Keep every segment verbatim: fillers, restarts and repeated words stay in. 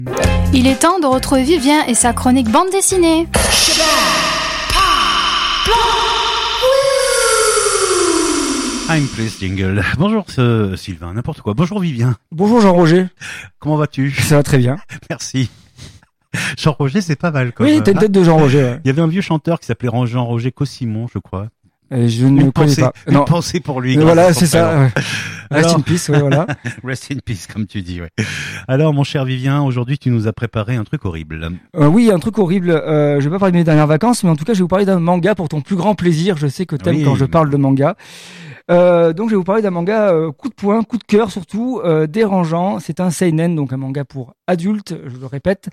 Il est temps de retrouver Vivien et sa chronique bande dessinée. I'm please jingle. Bonjour ce Sylvain, n'importe quoi. Bonjour Vivien. Bonjour Jean-Roger. Comment vas-tu? Ça va très bien. Merci. Jean-Roger, c'est pas mal quand Oui, même. t'as une tête de Jean-Roger. Ouais. Il y avait un vieux chanteur qui s'appelait Jean-Roger Cossimon, je crois. Et je ne une connais pensée, pas. Une Non. pensée pour lui. Mais voilà, c'est ça. Ouais. Rest Alors... in peace, ouais, voilà. Rest in peace, comme tu dis, ouais. Alors, mon cher Vivien, aujourd'hui, tu nous as préparé un truc horrible. Euh, oui, un truc horrible. Euh, je vais pas parler de mes dernières vacances, mais en tout cas, je vais vous parler d'un manga pour ton plus grand plaisir. Je sais que t'aimes Oui. quand je parle de manga. Euh, donc, je vais vous parler d'un manga euh, coup de poing, coup de cœur surtout, euh, dérangeant. C'est un seinen, donc un manga pour adultes, je le répète.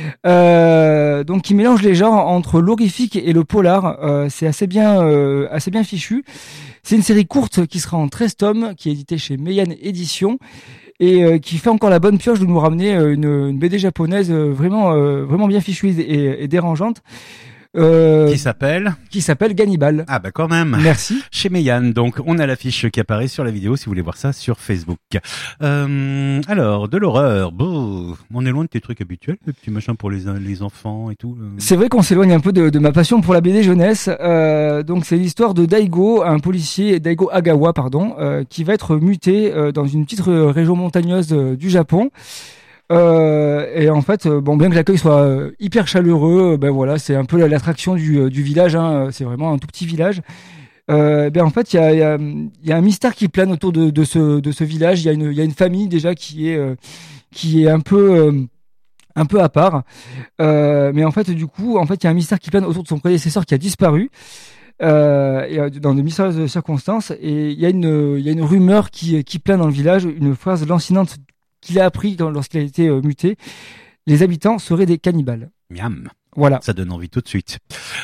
Euh, donc, qui mélange les genres entre l'horrifique et le polar. Euh, c'est assez bien, euh, assez bien fichu. C'est une série courte qui sera en treize tomes, qui est éditée chez Meian Éditions et euh, qui fait encore la bonne pioche de nous ramener euh, une, une B D japonaise euh, vraiment, euh, vraiment bien fichue et, et dérangeante. Euh, Qui s'appelle Qui s'appelle Gannibal. Ah bah quand même. Merci. Chez Meian, donc on a l'affiche qui apparaît sur la vidéo si vous voulez voir ça sur Facebook. Euh, alors, de l'horreur, bon, on est loin de tes trucs habituels, les petits machins pour les, les enfants et tout. C'est vrai qu'on s'éloigne un peu de, de ma passion pour la B D jeunesse. Euh, donc c'est l'histoire de Daigo, un policier, Daigo Agawa, pardon, euh, qui va être muté euh, dans une petite région montagneuse euh, du Japon. Euh, et en fait, euh, bon, bien que l'accueil soit euh, hyper chaleureux, euh, ben voilà, c'est un peu l'attraction du, euh, du village. Hein, c'est vraiment un tout petit village. Euh, ben en fait, il y a, y, a, y a un mystère qui plane autour de, de ce de ce village. Il y a une il y a une famille déjà qui est euh, qui est un peu euh, un peu à part. Euh, mais en fait, du coup, en fait, il y a un mystère qui plane autour de son prédécesseur qui a disparu. Euh, et, euh, dans de mystérieuses circonstances. Et il y a une il y a une rumeur qui qui plane dans le village, une phrase lancinante qu'il a appris lorsqu'il a été euh, muté. Les habitants seraient des cannibales. Miam. Voilà. Ça donne envie tout de suite.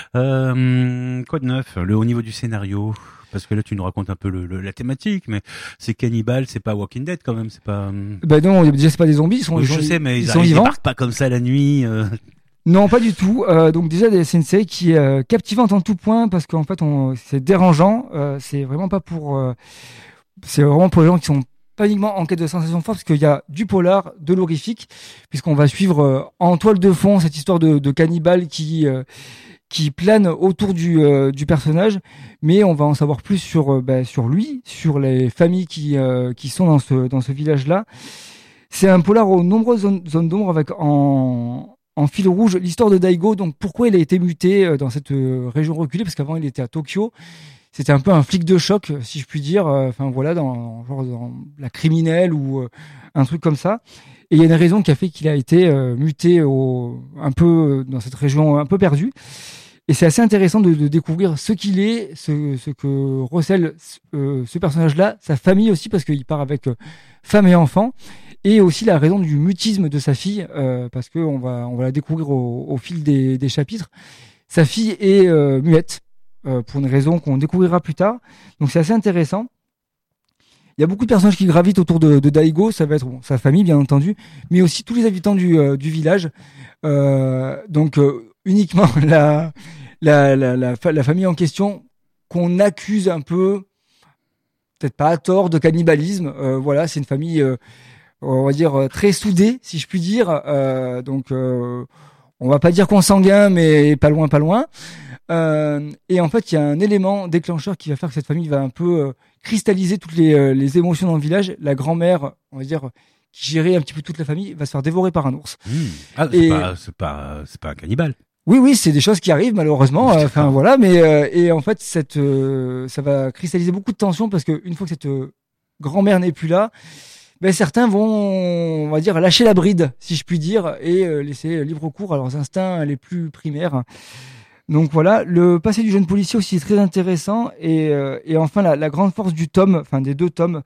Euh, quoi de neuf? Le au niveau du scénario, parce que là tu nous racontes un peu le, le, la thématique, mais c'est cannibale, c'est pas Walking Dead quand même, c'est pas. Ben non, déjà c'est pas des zombies, ils sont. Oui, ils je sont, sais, mais ils, ils, sont ils vivants. débarquent pas comme ça la nuit. Euh... Non, pas du tout. Euh, donc déjà, c'est une série qui est euh, captivante en tout point parce qu'en fait, on, c'est dérangeant. Euh, c'est vraiment pas pour. Euh, c'est vraiment pour les gens qui sont pas uniquement en quête de sensations fortes, parce qu'il y a du polar, de l'horrifique, puisqu'on va suivre euh, en toile de fond cette histoire de, de cannibale qui euh, qui plane autour du euh, du personnage, mais on va en savoir plus sur euh, bah, sur lui, sur les familles qui euh, qui sont dans ce dans ce village-là. C'est un polar aux nombreuses zones, zones d'ombre avec en en fil rouge l'histoire de Daigo. Donc pourquoi il a été muté euh, dans cette euh, région reculée, parce qu'avant il était à Tokyo. C'était un peu un flic de choc, si je puis dire. Enfin euh, voilà, dans, genre dans la criminelle ou euh, un truc comme ça. Et il y a une raison qui a fait qu'il a été euh, muté au, un peu dans cette région un peu perdue. Et c'est assez intéressant de, de découvrir ce qu'il est, ce, ce que recèle euh, ce personnage-là, sa famille aussi, parce qu'il part avec euh, femme et enfant, et aussi la raison du mutisme de sa fille, euh, parce que on va on va la découvrir au, au fil des, des chapitres. Sa fille est euh, muette. Euh, pour une raison qu'on découvrira plus tard. Donc c'est assez intéressant. Il y a beaucoup de personnages qui gravitent autour de, de Daigo. Ça va être bon, sa famille, bien entendu, mais aussi tous les habitants du, euh, du village. Euh, donc euh, uniquement la, la, la, la, la famille en question qu'on accuse un peu, peut-être pas à tort, de cannibalisme. Euh, voilà, c'est une famille, euh, on va dire, très soudée, si je puis dire. Euh, donc euh, on va pas dire consanguin, mais pas loin, pas loin. Euh, et en fait, il y a un élément déclencheur qui va faire que cette famille va un peu euh, cristalliser toutes les, euh, les émotions dans le village. La grand-mère, on va dire, qui gérait un petit peu toute la famille, va se faire dévorer par un ours. Mmh. Ah, c'est et... pas, c'est pas, c'est pas un cannibale. Oui, oui, c'est des choses qui arrivent malheureusement. Enfin euh, voilà, mais euh, et en fait, cette, euh, ça va cristalliser beaucoup de tensions parce que une fois que cette euh, grand-mère n'est plus là, ben certains vont, on va dire, lâcher la bride, si je puis dire, et euh, laisser libre cours à leurs instincts les plus primaires. Donc voilà, le passé du jeune policier aussi est très intéressant et, euh, et enfin la, la grande force du tome, enfin des deux tomes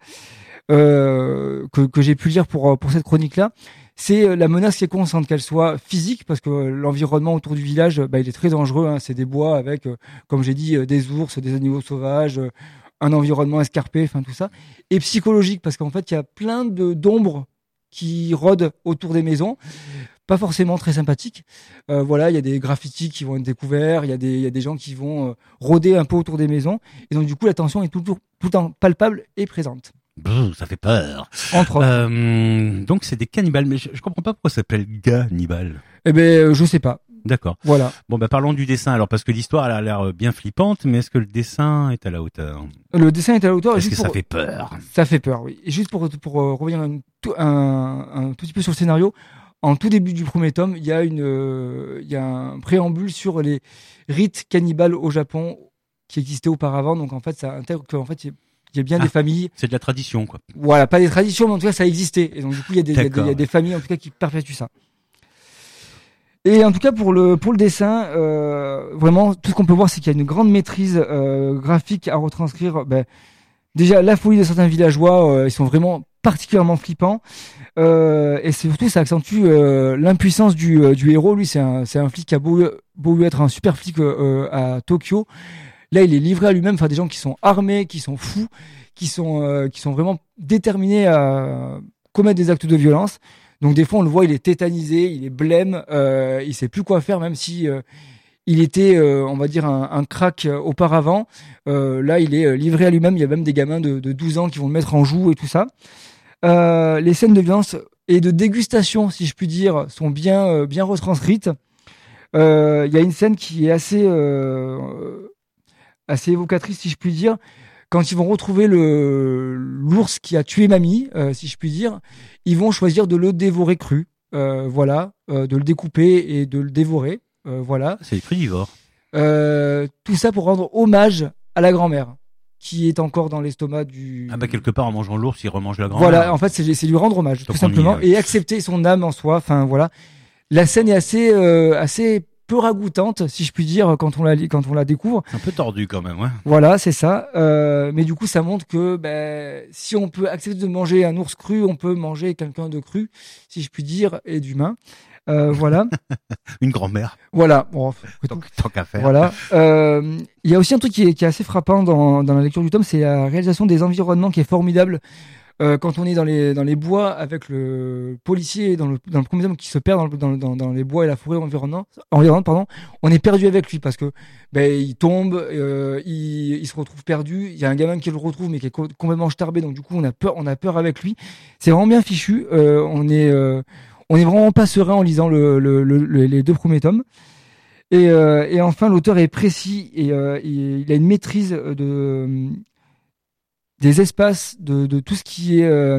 euh, que, que j'ai pu lire pour pour cette chronique-là, c'est la menace qui est constante, qu'elle soit physique parce que l'environnement autour du village, bah, il est très dangereux. Hein, c'est des bois avec, euh, comme j'ai dit, euh, des ours, des animaux sauvages, euh, un environnement escarpé, enfin tout ça, et psychologique parce qu'en fait il y a plein de d'ombres qui rôdent autour des maisons. Pas forcément très sympathique. Euh, voilà, il y a des graffitis qui vont être découverts, il y a des il y a des gens qui vont euh, rôder un peu autour des maisons et donc du coup la tension est toujours tout le temps palpable et présente. Brrr, ça fait peur. Entre autres. Euh, donc c'est des cannibales, mais je, je comprends pas pourquoi ça s'appelle Gannibal. Eh ben, euh, je sais pas. D'accord. Voilà. Bon, bah parlons du dessin alors, parce que l'histoire elle a l'air bien flippante, mais est-ce que le dessin est à la hauteur? Le dessin est à la hauteur. Est-ce juste que pour... ça fait peur? Ça fait peur, oui. Et juste pour, pour euh, revenir un tout, un, un tout petit peu sur le scénario, en tout début du premier tome, il y a une, euh, il y a un préambule sur les rites cannibales au Japon qui existaient auparavant. Donc en fait, ça intègre qu'en fait, il y a bien Ah, des familles. C'est de la tradition, quoi. Voilà, pas des traditions, mais en tout cas, ça existait. Et donc du coup, il y a des, il y a des, il y a D'accord. des familles en tout cas qui perpétuent ça. Et en tout cas pour le pour le dessin, euh, vraiment tout ce qu'on peut voir, c'est qu'il y a une grande maîtrise euh, graphique à retranscrire. Ben, déjà la folie de certains villageois, euh, ils sont vraiment particulièrement flippants. Euh, et c'est surtout ça accentue euh, l'impuissance du euh, du héros. Lui, c'est un c'est un flic qui a beau beau être un super flic euh, à Tokyo. Là, il est livré à lui-même. Enfin, des gens qui sont armés, qui sont fous, qui sont euh, qui sont vraiment déterminés à commettre des actes de violence. Donc des fois on le voit, il est tétanisé, il est blême, euh, il sait plus quoi faire, même si euh, il était, euh, on va dire, un, un crack euh, auparavant. Euh, là, il est euh, livré à lui-même. Il y a même des gamins de, de douze ans qui vont le mettre en joue et tout ça. Euh, les scènes de violence et de dégustation, si je puis dire, sont bien euh, bien retranscrites. Euh, il y a une scène qui est assez euh, assez évocatrice, si je puis dire. Quand ils vont retrouver le l'ours qui a tué mamie, euh, si je puis dire, ils vont choisir de le dévorer cru, euh, voilà, euh, de le découper et de le dévorer, euh, voilà. C'est crudivore. Euh, tout ça pour rendre hommage à la grand-mère, qui est encore dans l'estomac du. Ah bah quelque part en mangeant l'ours, il remange la grand-mère. Voilà, en fait, c'est c'est lui rendre hommage, Donc tout on y simplement, est, ouais. et accepter son âme en soi. Enfin voilà, la scène est assez euh, assez peu ragoûtante, si je puis dire, quand on la quand on la découvre. C'est un peu tordu quand même, ouais. Voilà, c'est ça. Euh, mais du coup, ça montre que ben, si on peut accepter de manger un ours cru, on peut manger quelqu'un de cru, si je puis dire, et d'humain. Euh, voilà. Une grand-mère, Voilà. Bon, après tant, tout. tant qu'à faire. Voilà. Euh, Il y a aussi un truc qui est, qui est assez frappant dans, dans la lecture du tome, c'est la réalisation des environnements qui est formidable. Euh, quand on est dans les dans les bois avec le policier dans le dans le premier tome qui se perd dans, le, dans, dans dans les bois et la forêt environnante environnante pardon, on est perdu avec lui parce que ben il tombe, euh, il il se retrouve perdu, il y a un gamin qui le retrouve mais qui est co- complètement starbé, donc du coup on a peur on a peur avec lui. C'est vraiment bien fichu. Euh, on est euh, on est vraiment pas serein en lisant le, le, le, le les deux premiers tomes. Et, euh, et enfin, l'auteur est précis et euh, il, il a une maîtrise de des espaces, de, de tout ce qui est euh,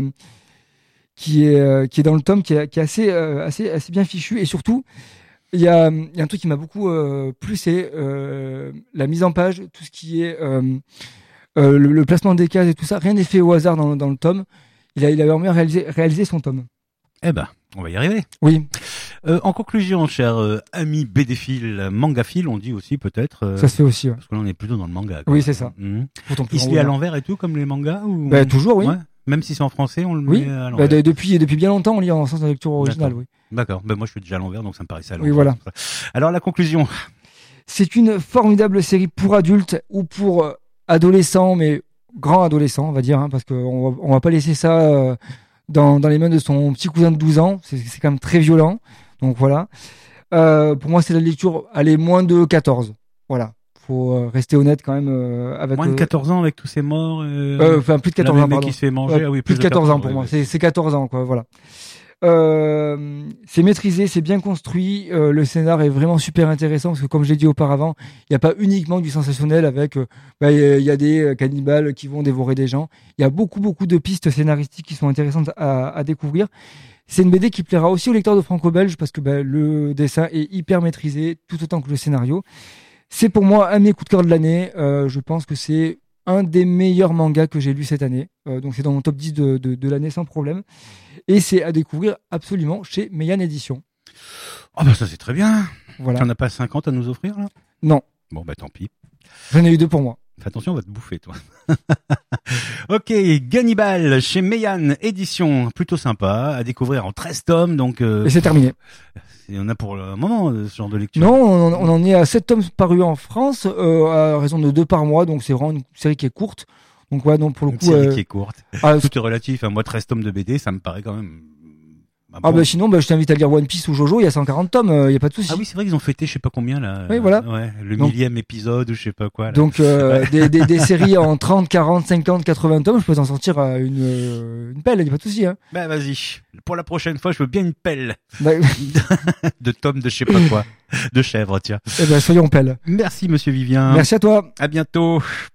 qui est euh, qui est dans le tome, qui est, qui est assez euh, assez assez bien fichu. Et surtout, il y a il y a un truc qui m'a beaucoup euh, plu, c'est euh, la mise en page, tout ce qui est euh, euh, le, le placement des cases et tout ça. Rien n'est fait au hasard dans, dans le tome. Il a il a vraiment réalisé réalisé son tome. Eh ben, on va y arriver. Oui, Euh, en conclusion, cher euh, ami bédéphile, mangaphile, on dit aussi peut-être. Euh, ça se fait aussi. Ouais. Parce que là, on est plutôt dans le manga. Quoi. Oui, c'est ça. Mhm. Pourtant plus Il se en lit à haut, là. l'envers et tout, comme les mangas ou... Bah, toujours, oui. Ouais. Même si c'est en français, on le Oui. met à Bah, l'envers. de- depuis depuis bien longtemps, on lit en sens de lecture originale. D'accord. Oui. D'accord. Ben moi, je suis déjà à l'envers, donc ça me paraissait à Oui, l'envers. voilà. Alors, la conclusion. C'est une formidable série pour adultes ou pour euh, adolescents, mais grands adolescents, on va dire, hein, parce qu'on va, on va pas laisser ça euh, dans, dans les mains de son petit cousin de douze ans. C'est, c'est quand même très violent. Donc voilà. Euh, pour moi, c'est la lecture, allez, moins de quatorze. Voilà. Faut euh, rester honnête quand même euh, avec. Moins de euh, quatorze ans avec tous ces morts. Euh... euh, Enfin, plus de quatorze là, ans, le mec pardon. qui se fait manger. Ouais, ah oui, plus de quatorze ans pour ouais, moi. ouais. C'est, c'est quatorze ans, quoi. Voilà. Euh, c'est maîtrisé, c'est bien construit. Euh, le scénar est vraiment super intéressant parce que, comme j'ai dit auparavant, il n'y a pas uniquement du sensationnel avec. Euh, bah, il y a des euh, cannibales qui vont dévorer des gens. Il y a beaucoup, beaucoup de pistes scénaristiques qui sont intéressantes à, à découvrir. C'est une B D qui plaira aussi aux lecteurs de franco-belge parce que bah, le dessin est hyper maîtrisé, tout autant que le scénario. C'est pour moi un de mes coups de cœur de l'année. Euh, je pense que c'est un des meilleurs mangas que j'ai lu cette année. Euh, donc c'est dans mon top dix de, de, de l'année sans problème. Et c'est à découvrir absolument chez Meian Édition. Ah bah ça c'est très bien. Voilà. Tu en as pas cinquante à nous offrir là? Non, Bon bah tant pis. j'en ai eu deux pour moi. Fais attention, on va te bouffer toi. Ok, Gannibal chez Meian Édition, plutôt sympa à découvrir en treize tomes, donc euh, Et c'est terminé. il y en a pour le moment euh, ce genre de lecture. Non, on, en- on en est à sept tomes parus en France, euh, à raison de deux par mois, donc c'est vraiment une série qui est courte. Donc ouais, donc pour le Une coup, série euh, qui est courte. ah, Tout est relatif. Hein. Moi, treize tomes de B D, ça me paraît quand même Bah, Ah bon. bah sinon, bah, je t'invite à lire One Piece ou Jojo, il y a cent quarante tomes, il euh, y a pas de souci. Ah oui, c'est vrai qu'ils ont fêté, je sais pas combien là. Oui, voilà. Ouais, le Donc- millième épisode ou je sais pas quoi. Là. Donc euh, Ouais. des, des, des séries en trente, quarante, cinquante, quatre-vingts tomes, je peux t'en sortir euh, une, euh, une pelle, il y a pas de souci. Hein. Bah vas-y. Pour la prochaine fois, je veux bien une pelle Bah, de tomes de je sais pas quoi, de chèvre, tiens. eh ben, soyons pelle. Merci Monsieur Vivien. Merci à toi. À bientôt.